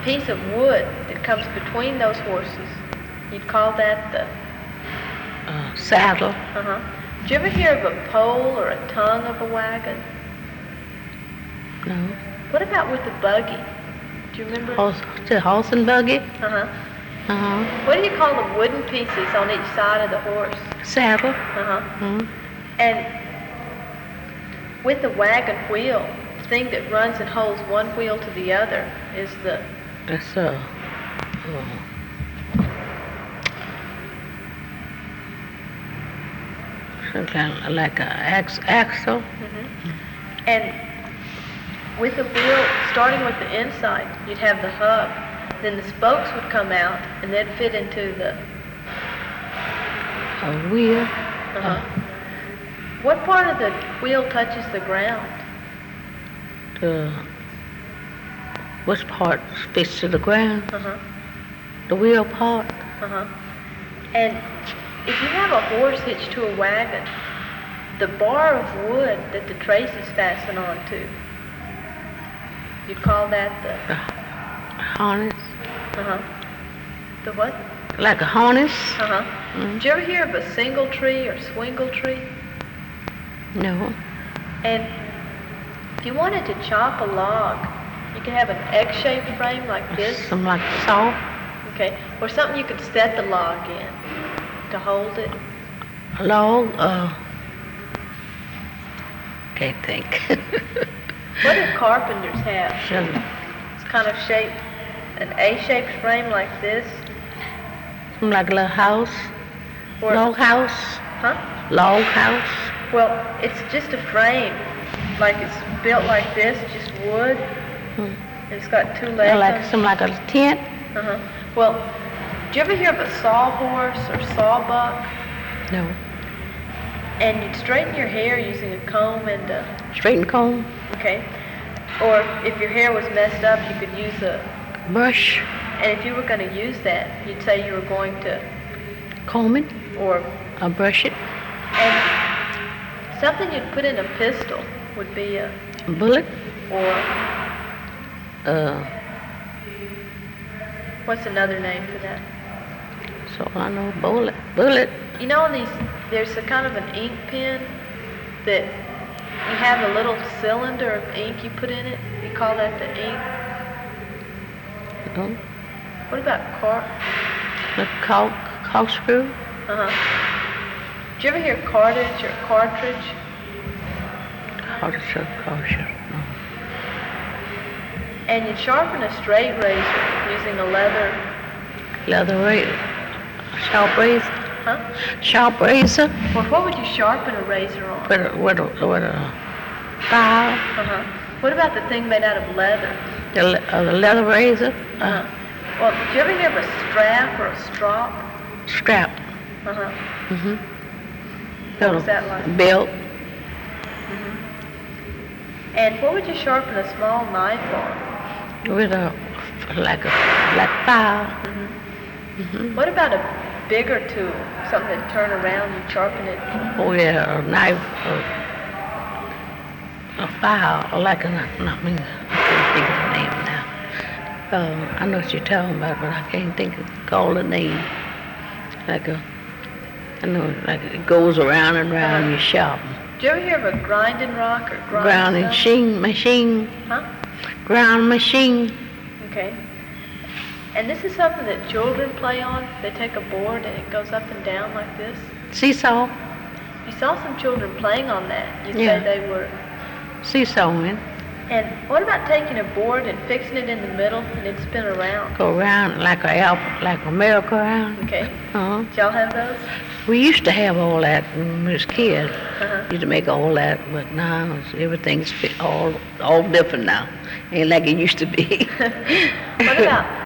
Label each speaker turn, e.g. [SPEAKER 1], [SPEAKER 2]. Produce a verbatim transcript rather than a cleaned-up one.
[SPEAKER 1] piece of wood that comes between those horses, you'd call that the
[SPEAKER 2] uh, saddle.
[SPEAKER 1] Uh-huh. Did you ever hear of a pole or a tongue of a wagon?
[SPEAKER 2] No.
[SPEAKER 1] What about with the buggy? Do you remember?
[SPEAKER 2] Horse, the horse and buggy.
[SPEAKER 1] Uh-huh.
[SPEAKER 2] Uh-huh.
[SPEAKER 1] What do you call the wooden pieces on each side of the horse?
[SPEAKER 2] Saddle.
[SPEAKER 1] Uh-huh.
[SPEAKER 2] Mm-hmm.
[SPEAKER 1] And with the wagon wheel, the thing that runs and holds one wheel to the other is the...
[SPEAKER 2] That's uh, uh some kind of like a ax, axle.
[SPEAKER 1] Mm-hmm. And with the wheel, starting with the inside, you'd have the hub. Then the spokes would come out, and they'd fit into the...
[SPEAKER 2] A wheel.
[SPEAKER 1] Uh-huh.
[SPEAKER 2] Uh,
[SPEAKER 1] What part of the wheel touches the ground?
[SPEAKER 2] the which part fits to the ground?
[SPEAKER 1] Uh-huh.
[SPEAKER 2] The wheel part.
[SPEAKER 1] Uh-huh. And if you have a horse hitched to a wagon, the bar of wood that the traces fasten onto, you'd call that the...
[SPEAKER 2] The harness.
[SPEAKER 1] Uh-huh. The what?
[SPEAKER 2] Like a harness.
[SPEAKER 1] Uh-huh.
[SPEAKER 2] Mm-hmm.
[SPEAKER 1] Did you ever hear of a single tree or swingle tree?
[SPEAKER 2] No.
[SPEAKER 1] And if you wanted to chop a log, you could have an X-shaped frame like this.
[SPEAKER 2] Something like a saw.
[SPEAKER 1] Okay. Or something you could set the log in to hold it.
[SPEAKER 2] A log. Uh, can't think.
[SPEAKER 1] What do carpenters have?
[SPEAKER 2] Some,
[SPEAKER 1] It's kind of shaped, an A-shaped frame like this.
[SPEAKER 2] something like a little house.
[SPEAKER 1] Or,
[SPEAKER 2] Log house.
[SPEAKER 1] Huh?
[SPEAKER 2] Log house.
[SPEAKER 1] Well, it's just a frame. Like it's built like this, just wood.
[SPEAKER 2] Hmm.
[SPEAKER 1] And it's got two legs.
[SPEAKER 2] Uh, like
[SPEAKER 1] on it.
[SPEAKER 2] some like a tent.
[SPEAKER 1] Uh-huh. Well, do you ever hear of a sawhorse or sawbuck?
[SPEAKER 2] No.
[SPEAKER 1] And you'd straighten your hair using a comb and a,
[SPEAKER 2] Straight and comb.
[SPEAKER 1] okay? Or if your hair was messed up, you could use a,
[SPEAKER 2] Brush.
[SPEAKER 1] and if you were going to use that, you'd say you were going to,
[SPEAKER 2] Comb it.
[SPEAKER 1] or,
[SPEAKER 2] Or brush it.
[SPEAKER 1] and something you'd put in a pistol would be a,
[SPEAKER 2] Bullet.
[SPEAKER 1] or,
[SPEAKER 2] Uh,
[SPEAKER 1] what's another name for that?
[SPEAKER 2] so I know. Bullet. Bullet.
[SPEAKER 1] You know, in these, there's a kind of an ink pen that you have a little cylinder of ink you put in it. You call that the ink.
[SPEAKER 2] No.
[SPEAKER 1] What about car?
[SPEAKER 2] The cork, corkscrew.
[SPEAKER 1] Uh-huh. Did you ever hear cartridge or cartridge?
[SPEAKER 2] Cartridge. Cartridge. No.
[SPEAKER 1] And you sharpen a straight razor using a leather,
[SPEAKER 2] Leather razor. Sharp razor.
[SPEAKER 1] huh?
[SPEAKER 2] Sharp razor.
[SPEAKER 1] Well, what would you sharpen a razor on?
[SPEAKER 2] With a, with a, with a file.
[SPEAKER 1] Uh-huh. What about the thing made out of leather?
[SPEAKER 2] The, le- uh, the leather razor. Uh,
[SPEAKER 1] Uh-huh. Well, did you ever hear of a strap or a strop?
[SPEAKER 2] strap.
[SPEAKER 1] Uh-huh.
[SPEAKER 2] Mm-hmm.
[SPEAKER 1] What was that like?
[SPEAKER 2] Belt.
[SPEAKER 1] And what would you sharpen a small knife on?
[SPEAKER 2] With a, like a, like file.
[SPEAKER 1] Mm-hmm.
[SPEAKER 2] Mm-hmm.
[SPEAKER 1] What about a bigger tool? Something that turn around and sharpen it?
[SPEAKER 2] Oh yeah, a knife, a, a file, or like a, not me, I can't think of the name now. Uh, I know what you're talking about, but I can't think of, call the name. Like a, I know, like it goes around and around,
[SPEAKER 1] Uh-huh.
[SPEAKER 2] you sharpen.
[SPEAKER 1] Did you ever hear of a grinding rock or grinding
[SPEAKER 2] Ground
[SPEAKER 1] stuff?
[SPEAKER 2] machine, machine,
[SPEAKER 1] Huh?
[SPEAKER 2] ground machine.
[SPEAKER 1] Okay. And this is something that children play on. They take a board and it goes up and down like this.
[SPEAKER 2] Seesaw,
[SPEAKER 1] You saw some children playing on that. You'd
[SPEAKER 2] Yeah.
[SPEAKER 1] say they were.
[SPEAKER 2] seesawing.
[SPEAKER 1] And what about taking a board and fixing it in the middle and it'd spin around?
[SPEAKER 2] Go around like a alp- like a merry-go-round.
[SPEAKER 1] Okay.
[SPEAKER 2] Uh-huh.
[SPEAKER 1] Did y'all have those?
[SPEAKER 2] We used to have all that when we was kids.
[SPEAKER 1] Uh-huh.
[SPEAKER 2] Used to make all that, but now it's, everything's fi- all all different now. Ain't like it used to be.
[SPEAKER 1] What about